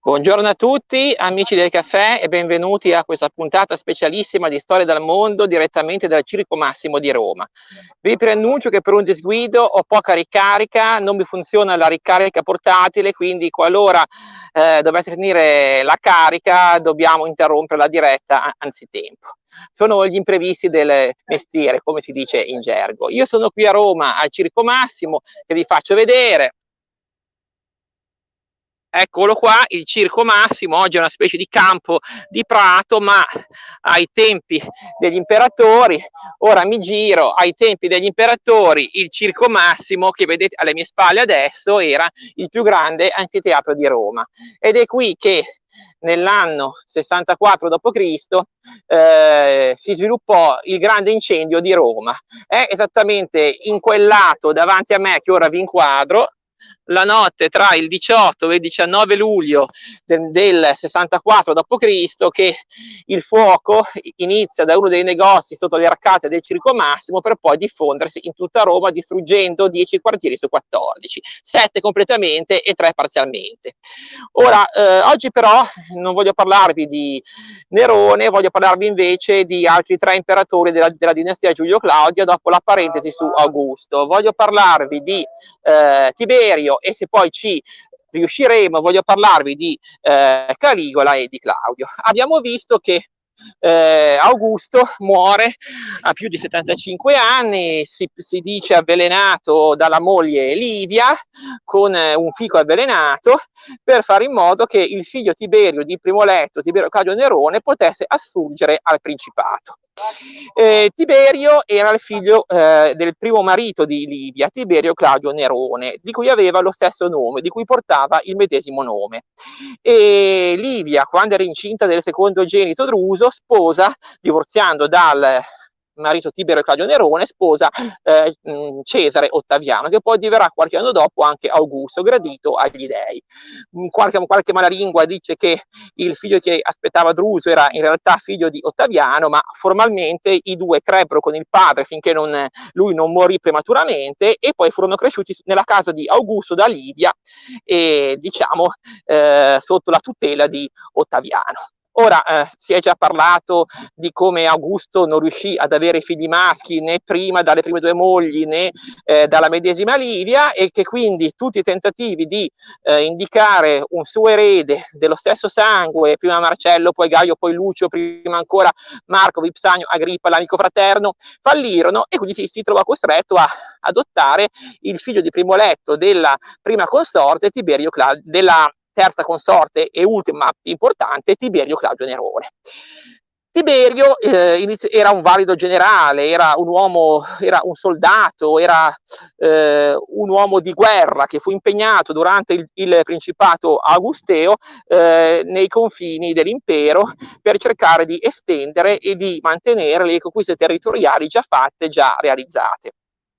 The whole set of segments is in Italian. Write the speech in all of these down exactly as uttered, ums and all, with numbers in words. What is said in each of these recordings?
Buongiorno a tutti, amici del caffè, e benvenuti a questa puntata specialissima di Storia dal Mondo direttamente dal Circo Massimo di Roma. Vi preannuncio che per un disguido ho poca ricarica, non mi funziona la ricarica portatile, quindi qualora eh, dovesse finire la carica dobbiamo interrompere la diretta anzitempo. Sono gli imprevisti del mestiere, come si dice in gergo. Io sono qui a Roma al Circo Massimo, che vi faccio vedere. Eccolo qua, il Circo Massimo. Oggi è una specie di campo di prato, ma ai tempi degli imperatori, ora mi giro, ai tempi degli imperatori il Circo Massimo, che vedete alle mie spalle adesso, era il più grande anfiteatro di Roma. Ed è qui che nell'anno sessantaquattro dopo Cristo eh, si sviluppò il grande incendio di Roma. È esattamente in quel lato davanti a me che ora vi inquadro, la notte tra il diciotto e il diciannove luglio del, del sessantaquattro dopo Cristo, che il fuoco inizia da uno dei negozi sotto le arcate del Circo Massimo per poi diffondersi in tutta Roma, distruggendo dieci quartieri su quattordici, sette completamente e tre parzialmente. Ora, eh, oggi però non voglio parlarvi di Nerone, voglio parlarvi invece di altri tre imperatori della, della dinastia Giulio Claudio, dopo la parentesi su Augusto. Voglio parlarvi di eh, Tiberio, e se poi ci riusciremo voglio parlarvi di eh, Caligola e di Claudio. Abbiamo visto che eh, Augusto muore a più di settantacinque anni, si, si dice avvelenato dalla moglie Livia con eh, un fico avvelenato, per fare in modo che il figlio Tiberio di primo letto, Tiberio Claudio Nerone, potesse assurgere al principato. Eh, Tiberio era il figlio eh, del primo marito di Livia, Tiberio Claudio Nerone, di cui aveva lo stesso nome, di cui portava il medesimo nome. E Livia, quando era incinta del secondogenito Druso, sposa, divorziando dal marito Tiberio Claudio Nerone, sposa eh, Cesare Ottaviano, che poi diverrà qualche anno dopo anche Augusto, gradito agli dei. Qualche, qualche malalingua dice che il figlio che aspettava Druso era in realtà figlio di Ottaviano, ma formalmente i due crebbero con il padre finché non, lui non morì prematuramente, e poi furono cresciuti nella casa di Augusto da Livia, e diciamo eh, sotto la tutela di Ottaviano. Ora, eh, si è già parlato di come Augusto non riuscì ad avere figli maschi né prima dalle prime due mogli né eh, dalla medesima Livia, e che quindi tutti i tentativi di eh, indicare un suo erede dello stesso sangue, prima Marcello, poi Gaio, poi Lucio, prima ancora Marco, Vipsanio, Agrippa, l'amico fraterno, fallirono, e quindi si, si trova costretto a adottare il figlio di primo letto della prima consorte, Tiberio Claudio, della terza consorte e ultima importante, Tiberio Claudio Nerone. Tiberio eh, era un valido generale, era un uomo, era un soldato, era eh, un uomo di guerra che fu impegnato durante il, il Principato Augusteo eh, nei confini dell'impero per cercare di estendere e di mantenere le conquiste territoriali già fatte, già realizzate.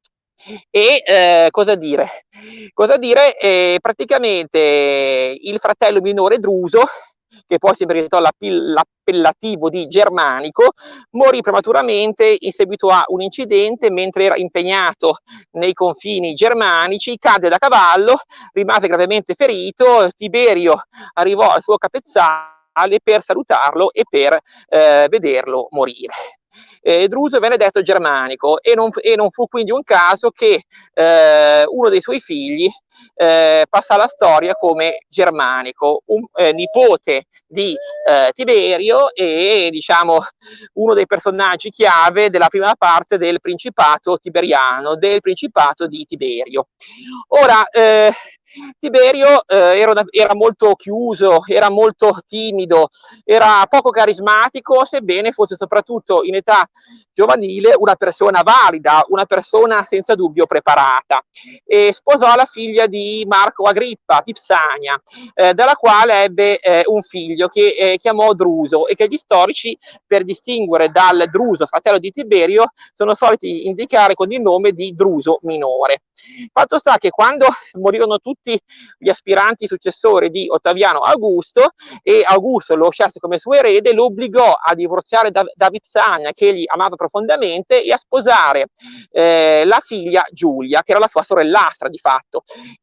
E eh, cosa dire? Cosa dire? Eh, praticamente il fratello minore Druso, che poi si meritò l'appellativo di Germanico, morì prematuramente in seguito a un incidente mentre era impegnato nei confini germanici, cadde da cavallo, rimase gravemente ferito. Tiberio arrivò al suo capezzale per salutarlo e per eh, vederlo morire. Eh, Druso venne detto Germanico, e non, e non fu quindi un caso che eh, uno dei suoi figli eh, passa alla storia come Germanico, un eh, nipote di eh, Tiberio, e diciamo uno dei personaggi chiave della prima parte del Principato tiberiano, del Principato di Tiberio. Ora, eh, Tiberio eh, era, era molto chiuso, era molto timido, era poco carismatico, sebbene fosse soprattutto in età giovanile una persona valida, una persona senza dubbio preparata. E sposò la figlia di Marco Agrippa, Vipsania, eh, dalla quale ebbe eh, un figlio che eh, chiamò Druso, e che gli storici, per distinguere dal Druso, fratello di Tiberio, sono soliti indicare con il nome di Druso minore. Fatto sta che quando morirono tutti gli aspiranti successori di Ottaviano Augusto, e Augusto lo scelse come suo erede, lo obbligò a divorziare da, da Vipsania, che egli amava profondamente e a sposare eh, la figlia Giulia, che era la sua sorellastra di fatto.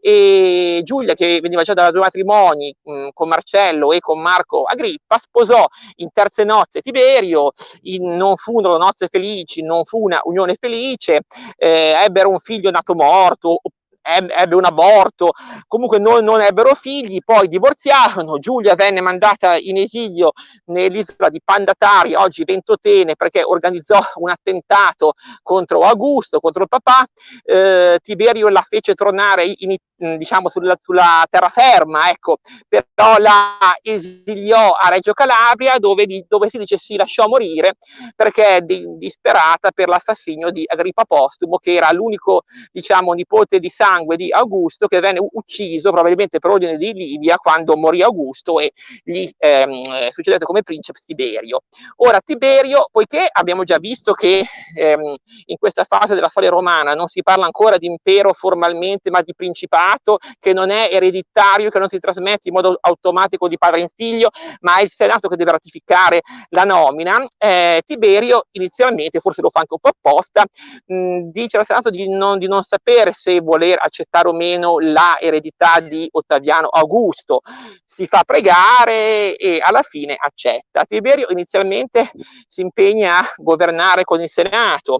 E Giulia, che veniva già da due matrimoni mh, con Marcello e con Marco Agrippa, sposò in terze nozze Tiberio, in, non furono nozze felici, non fu una unione felice, eh, ebbero un figlio nato morto, ebbe un aborto, comunque non, non ebbero figli, poi divorziarono. Giulia venne mandata in esilio nell'isola di Pandataria, oggi Ventotene, perché organizzò un attentato contro Augusto, contro il papà. eh, Tiberio la fece tornare in, diciamo sulla, sulla terraferma, ecco, però la esiliò a Reggio Calabria, dove, di, dove si dice si lasciò morire perché di, disperata per l'assassinio di Agrippa Postumo, che era l'unico, diciamo, nipote di sangue di Augusto, che venne ucciso probabilmente per ordine di Livia quando morì Augusto e gli ehm, succedette come principe Tiberio. Ora Tiberio, poiché abbiamo già visto che ehm, in questa fase della storia romana non si parla ancora di impero formalmente, ma di principato, che non è ereditario, che non si trasmette in modo automatico di padre in figlio, ma è il Senato che deve ratificare la nomina, eh, Tiberio inizialmente, forse lo fa anche un po' apposta, mh, dice al Senato di non, di non sapere se voler accettare o meno la eredità di Ottaviano Augusto, si fa pregare e alla fine accetta. Tiberio inizialmente si impegna a governare con il Senato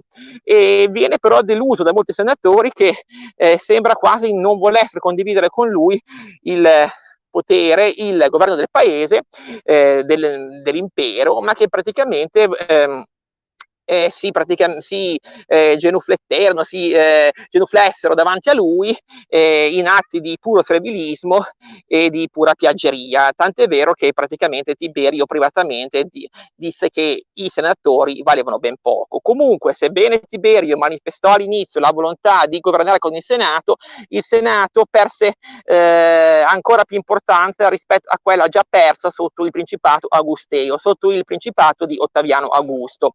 e viene però deluso da molti senatori che eh, sembra quasi non voler condividere con lui il potere, il governo del paese, eh, del, dell'impero, ma che praticamente ehm, Eh, si, praticamente, si eh, genufletterono, si eh, genuflessero davanti a lui eh, in atti di puro servilismo e di pura piaggeria, tant'è vero che praticamente Tiberio privatamente di, disse che i senatori valevano ben poco. Comunque, sebbene Tiberio manifestò all'inizio la volontà di governare con il Senato, il Senato perse eh, ancora più importanza rispetto a quella già persa sotto il principato augusteo, sotto il principato di Ottaviano Augusto.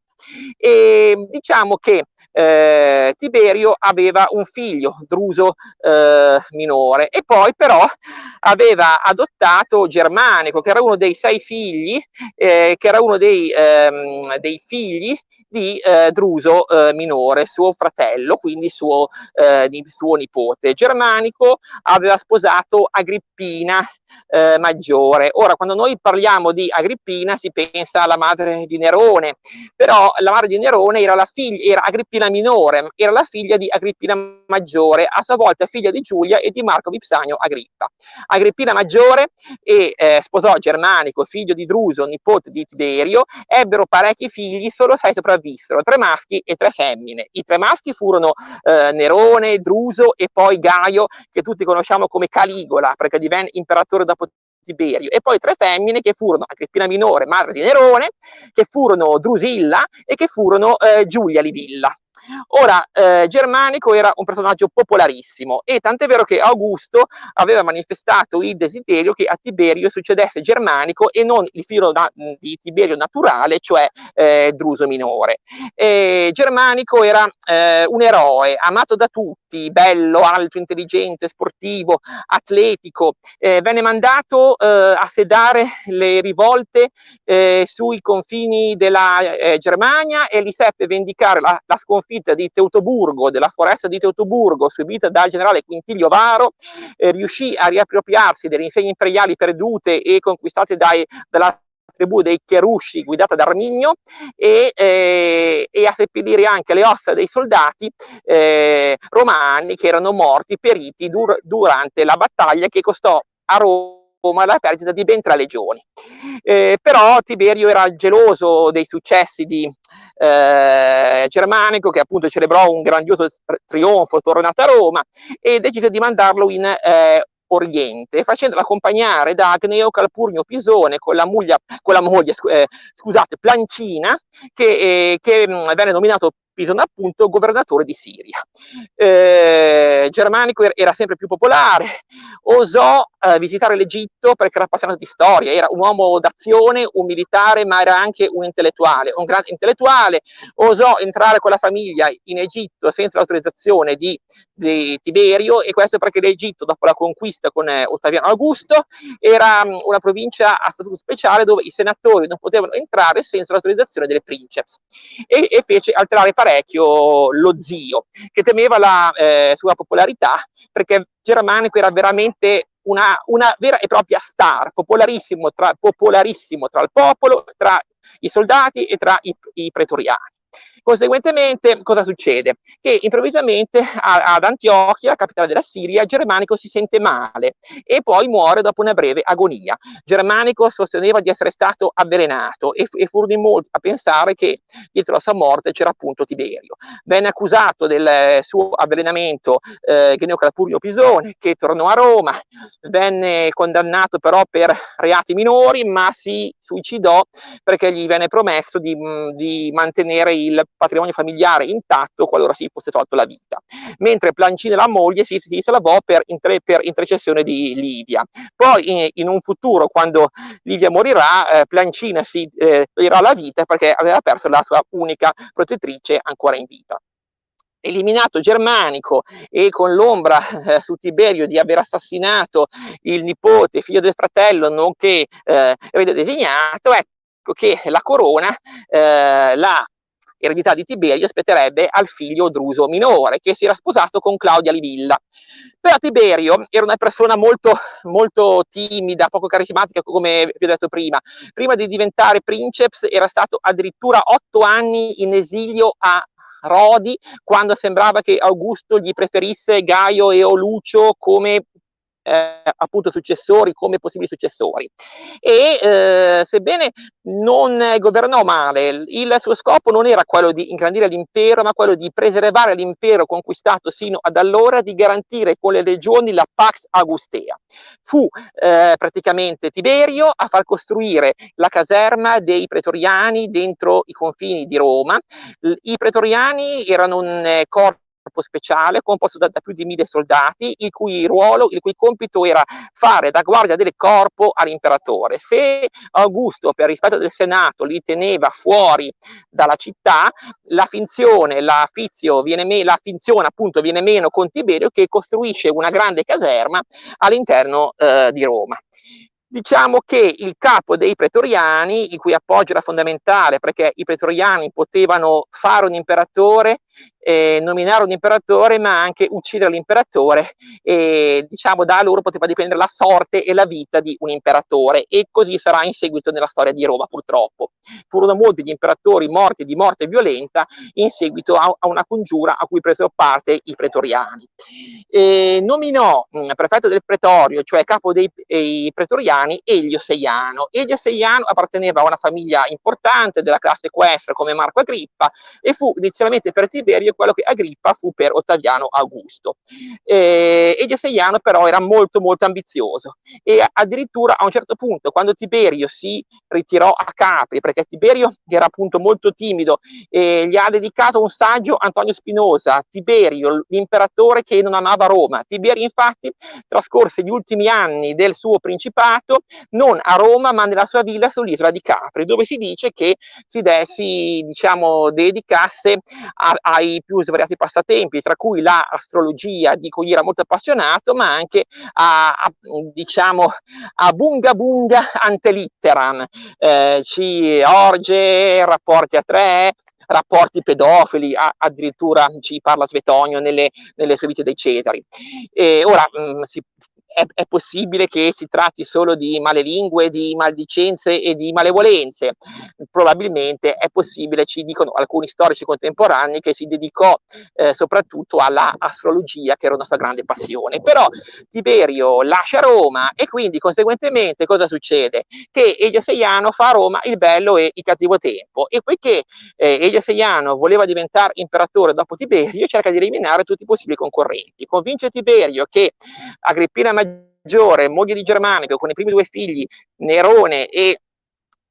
E diciamo che eh, Tiberio aveva un figlio, Druso eh, minore, e poi però aveva adottato Germanico, che era uno dei sei figli, eh, che era uno dei, ehm, dei figli di eh, Druso eh, minore, suo fratello, quindi suo, eh, di, suo nipote. Germanico aveva sposato Agrippina eh, maggiore. Ora, quando noi parliamo di Agrippina si pensa alla madre di Nerone, però la madre di Nerone era, la figlia, era Agrippina minore, era la figlia di Agrippina maggiore, a sua volta figlia di Giulia e di Marco Vipsanio Agrippa. Agrippina maggiore e eh, sposò Germanico, figlio di Druso, nipote di Tiberio, ebbero parecchi figli, solo sei sopravvissero, tre maschi e tre femmine. I tre maschi furono eh, Nerone, Druso e poi Gaio, che tutti conosciamo come Caligola, perché divenne imperatore dopo Tiberio, e poi tre femmine che furono Agrippina minore, madre di Nerone, che furono Drusilla e che furono eh, Giulia Livilla. Ora, eh, Germanico era un personaggio popolarissimo e tant'è vero che Augusto aveva manifestato il desiderio che a Tiberio succedesse Germanico e non il figlio da, di Tiberio naturale, cioè eh, Druso minore. E Germanico era eh, un eroe, amato da tutti, bello, alto, intelligente, sportivo, atletico. Eh, venne mandato eh, a sedare le rivolte eh, sui confini della eh, Germania e li seppe vendicare la, la sconfitta di Teutoburgo, della foresta di Teutoburgo, subita dal generale Quintilio Varo, eh, riuscì a riappropriarsi delle insegne imperiali perdute e conquistate dai, dalla tribù dei Cherusci guidata da Arminio e, eh, e a seppellire anche le ossa dei soldati eh, romani che erano morti, periti dur durante la battaglia che costò a Roma la perdita di ben tre legioni. Eh, però Tiberio era geloso dei successi di eh, Germanico, che appunto celebrò un grandioso trionfo tornato a Roma, e decise di mandarlo in eh, Oriente, facendolo accompagnare da Agneo Calpurnio Pisone con la moglie, con la moglie eh, scusate, Plancina, che, eh, che mh, venne nominato Pisone appunto governatore di Siria. Eh, Germanico era sempre più popolare, osò eh, visitare l'Egitto perché era appassionato di storia, era un uomo d'azione, un militare, ma era anche un intellettuale, un grande intellettuale. Osò entrare con la famiglia in Egitto senza l'autorizzazione di, di Tiberio, e questo perché l'Egitto, dopo la conquista con eh, Ottaviano Augusto, era mh, una provincia a statuto speciale dove i senatori non potevano entrare senza l'autorizzazione delle princeps, e, e fece alterare parecchio lo zio, che temeva la eh, sua popolarità, perché Germanico era veramente una, una vera e propria star, popolarissimo tra, popolarissimo tra il popolo, tra i soldati e tra i, i pretoriani. Conseguentemente, cosa succede? Che improvvisamente a, ad Antiochia, capitale della Siria, Germanico si sente male e poi muore dopo una breve agonia. Germanico sosteneva di essere stato avvelenato e, e furono in molti a pensare che dietro la sua morte c'era appunto Tiberio. Venne accusato del suo avvelenamento eh, Gneo Calpurnio Pisone, che tornò a Roma, venne condannato però per reati minori, ma si suicidò perché gli venne promesso di, di mantenere il patrimonio familiare intatto qualora si fosse tolto la vita, mentre Plancina, la moglie, si, si salvò per, inter, per intercessione di Livia. Poi in, in un futuro, quando Livia morirà, eh, Plancina si eh, toglierà la vita perché aveva perso la sua unica protettrice ancora in vita. Eliminato Germanico e con l'ombra eh, su Tiberio di aver assassinato il nipote, figlio del fratello, nonché eh, erede designato, ecco che la corona, eh, la eredità di Tiberio spetterebbe al figlio Druso minore, che si era sposato con Claudia Livilla. Però Tiberio era una persona molto, molto timida, poco carismatica, come vi ho detto prima. Prima di diventare princeps era stato addirittura otto anni in esilio a Rodi, quando sembrava che Augusto gli preferisse Gaio e Lucio come Eh, appunto successori, come possibili successori. E eh, sebbene non governò male, il suo scopo non era quello di ingrandire l'impero, ma quello di preservare l'impero conquistato sino ad allora, di garantire con le legioni la Pax Augustea. Fu eh, praticamente Tiberio a far costruire la caserma dei pretoriani dentro i confini di Roma. I pretoriani erano un eh, corpo speciale composto da, da più di mille soldati, il cui ruolo, il cui compito era fare da guardia del corpo all'imperatore. Se Augusto, per rispetto del Senato, li teneva fuori dalla città, la finzione, la fizio viene me- la finzione appunto viene meno con Tiberio, che costruisce una grande caserma all'interno eh, di Roma. Diciamo che il capo dei pretoriani, il cui appoggio era fondamentale perché i pretoriani potevano fare un imperatore, eh, nominare un imperatore, ma anche uccidere l'imperatore, e diciamo da loro poteva dipendere la sorte e la vita di un imperatore, e così sarà in seguito nella storia di Roma, purtroppo. Furono molti gli imperatori morti di morte violenta in seguito a, a una congiura a cui presero parte i pretoriani. Eh, nominò mh, prefetto del pretorio, cioè capo dei eh, pretoriani, Elio Seiano. Elio Seiano apparteneva a una famiglia importante della classe equestre come Marco Agrippa, e fu inizialmente per Tiberio quello che Agrippa fu per Ottaviano Augusto. Eh, Elio Seiano però era molto molto ambizioso, e addirittura a un certo punto, quando Tiberio si ritirò a Capri, perché Tiberio era appunto molto timido, eh, gli ha dedicato un saggio Antonio Spinosa, Tiberio, l'imperatore che non amava Roma. Tiberio infatti trascorse gli ultimi anni del suo principato non a Roma, ma nella sua villa sull'isola di Capri, dove si dice che si, de- si diciamo, dedicasse a- ai più svariati passatempi, tra cui l'astrologia, di cui era molto appassionato, ma anche a, a diciamo a bunga bunga ante litteram, eh, ci orge, rapporti a tre, rapporti pedofili, a, addirittura ci parla Svetonio nelle, nelle sue vite dei Cesari. E ora mh, si È, è possibile che si tratti solo di malelingue, di maldicenze e di malevolenze. Probabilmente è possibile, ci dicono alcuni storici contemporanei, che si dedicò eh, soprattutto alla astrologia, che era una sua grande passione. Però Tiberio lascia Roma, e quindi conseguentemente cosa succede? Che Elio Seiano fa a Roma il bello e il cattivo tempo, e poiché eh, Elio Seiano voleva diventare imperatore dopo Tiberio, cerca di eliminare tutti i possibili concorrenti. Convince Tiberio che Agrippina Maggiore, moglie di Germanico, con i primi due figli, Nerone e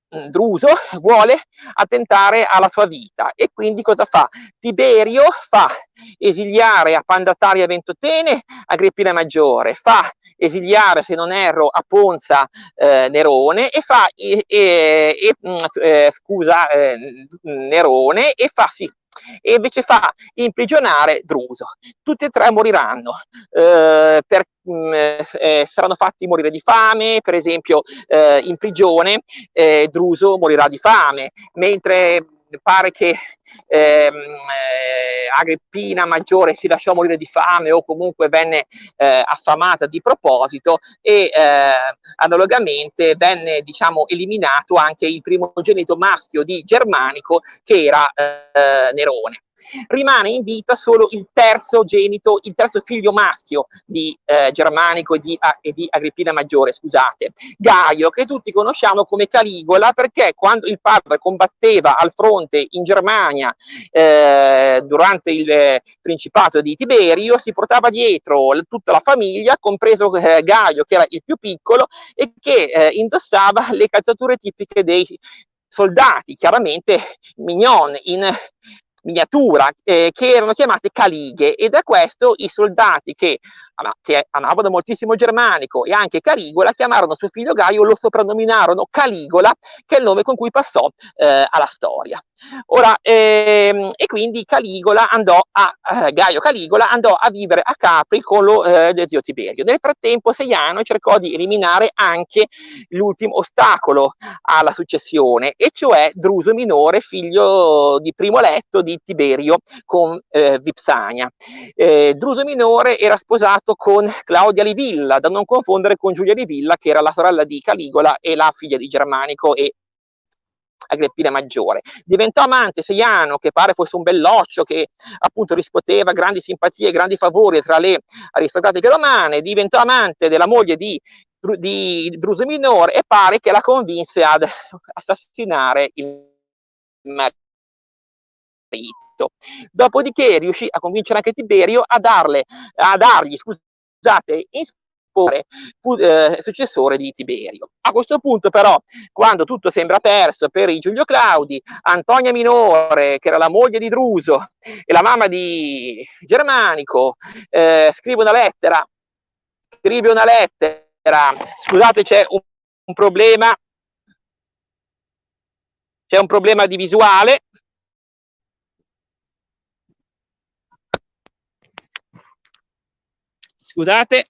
Druso vuole attentare alla sua vita e quindi cosa fa? Tiberio fa esiliare a Pandataria Ventotene Agrippina Maggiore, fa esiliare, se non erro, a Ponza eh, Nerone e fa e, e, e, scusa eh, Nerone e fa sì e invece fa imprigionare Druso. Tutti e tre moriranno, eh, per, mh, eh, saranno fatti morire di fame, per esempio eh, in prigione eh, Druso morirà di fame, mentre pare che ehm, eh, Agrippina Maggiore si lasciò morire di fame o comunque venne eh, affamata di proposito e eh, analogamente venne, diciamo, eliminato anche il primogenito maschio di Germanico, che era eh, Nerone. Rimane in vita solo il terzo genito, il terzo figlio maschio di eh, Germanico e di, a, e di Agrippina Maggiore, scusate, Gaio, che tutti conosciamo come Caligola, perché quando il padre combatteva al fronte in Germania eh, durante il eh, principato di Tiberio, si portava dietro tutta la famiglia, compreso eh, Gaio, che era il più piccolo e che eh, indossava le calzature tipiche dei soldati, chiaramente mignon, in miniatura, eh, che erano chiamate calighe, e da questo i soldati che, che amavano moltissimo Germanico e anche Caligola chiamarono suo figlio Gaio, lo soprannominarono Caligola, che è il nome con cui passò eh, alla storia. Ora, ehm, e quindi Caligola andò a, eh, Gaio Caligola andò a vivere a Capri con lo eh, zio Tiberio. Nel frattempo Seiano cercò di eliminare anche l'ultimo ostacolo alla successione, e cioè Druso minore, figlio di primo letto di Tiberio con eh, Vipsania. Eh, Druso minore era sposato con Claudia Livilla, da non confondere con Giulia Livilla, che era la sorella di Caligola e la figlia di Germanico e Agrippina Maggiore. Diventò amante Seiano, che pare fosse un belloccio, che appunto riscuoteva grandi simpatie e grandi favori tra le aristocratiche romane, diventò amante della moglie di, di Druso minore e pare che la convinse ad assassinare il marito. Dopodiché riuscì a convincere anche Tiberio a, darle, a dargli, scusate, in fu eh, successore di Tiberio. A questo punto però, quando tutto sembra perso per i Giulio Claudi, Antonia Minore, che era la moglie di Druso e la mamma di Germanico, eh, scrive una lettera, scrive una lettera, scusate, c'è un, un problema, c'è un problema di visuale. Scusate.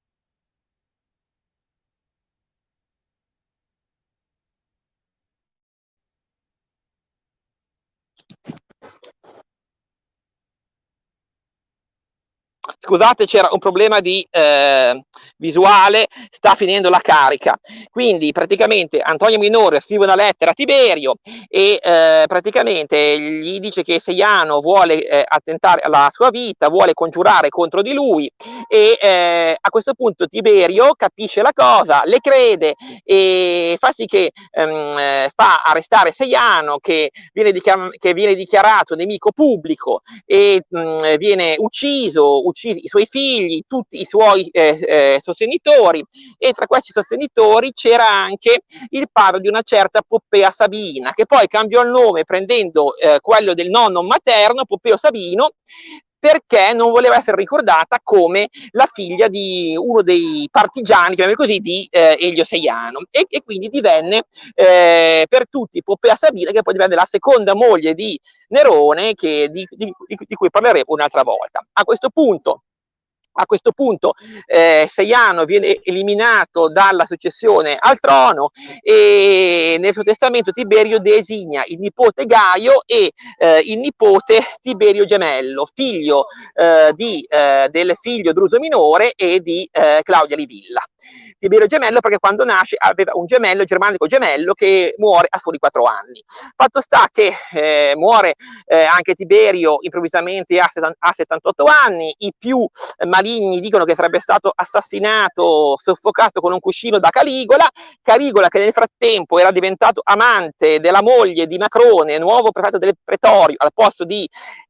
Scusate, c'era un problema di eh, visuale, sta finendo la carica. Quindi praticamente Antonio Minore scrive una lettera a Tiberio e eh, praticamente gli dice che Seiano vuole eh, attentare alla sua vita, vuole congiurare contro di lui, e eh, a questo punto Tiberio capisce la cosa, le crede e fa sì che ehm, fa arrestare Seiano, che viene, che viene dichiarato nemico pubblico e mh, viene ucciso, ucciso i suoi figli, tutti i suoi eh, eh, sostenitori, e tra questi sostenitori c'era anche il padre di una certa Poppea Sabina, che poi cambiò il nome prendendo eh, quello del nonno materno, Poppeo Sabino, perché non voleva essere ricordata come la figlia di uno dei partigiani, chiamiamolo così, di eh, Elio Seiano, e, e quindi divenne eh, per tutti Poppea Sabina, che poi divenne la seconda moglie di Nerone, che, di, di, di cui parleremo un'altra volta. A questo punto A questo punto eh, Seiano viene eliminato dalla successione al trono e nel suo testamento Tiberio designa il nipote Gaio e eh, il nipote Tiberio Gemello, figlio eh, di, eh, del figlio Druso minore e di eh, Claudia Livilla. Tiberio Gemello perché quando nasce aveva un gemello, germanico gemello, che muore a soli quattro anni. Fatto sta che eh, muore eh, anche Tiberio improvvisamente a, a settantotto anni, i più eh, maligni dicono che sarebbe stato assassinato, soffocato con un cuscino da Caligola, Caligola che nel frattempo era diventato amante della moglie di Macrone, nuovo prefetto del Pretorio, al posto di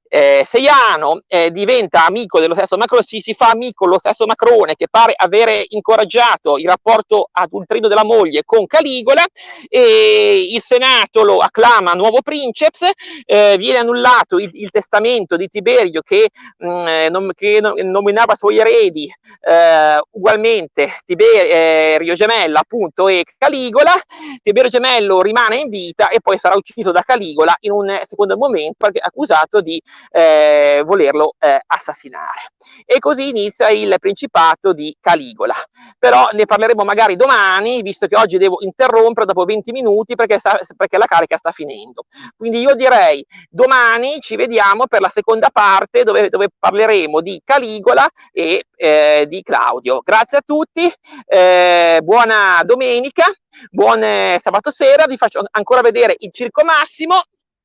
Eh, Seiano eh, diventa amico dello stesso Macron, si, si fa amico lo stesso Macrone, che pare avere incoraggiato il rapporto adulterino della moglie con Caligola, e il Senato lo acclama nuovo princeps. Eh, viene annullato il, il testamento di Tiberio che, mh, nom che nom nominava suoi eredi eh, ugualmente Tiberio Gemella appunto e Caligola. Tiberio Gemello rimane in vita e poi sarà ucciso da Caligola in un secondo momento, accusato di eh, volerlo eh, assassinare. E così inizia il principato di Caligola. Però ne parleremo magari domani, visto che oggi devo interrompere dopo venti minuti perché, sta, perché la carica sta finendo. Quindi io direi domani ci vediamo per la seconda parte dove, dove parleremo di Caligola e eh, di Claudio. Grazie a tutti, eh, buona domenica, buon eh, sabato sera, vi faccio ancora vedere il Circo Massimo.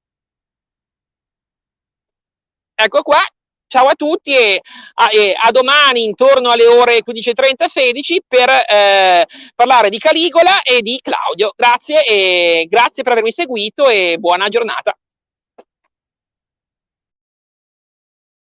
Ecco qua, ciao a tutti e a, e a domani intorno alle ore quindici e trenta sedici per eh, parlare di Caligola e di Claudio. Grazie e grazie per avermi seguito e buona giornata.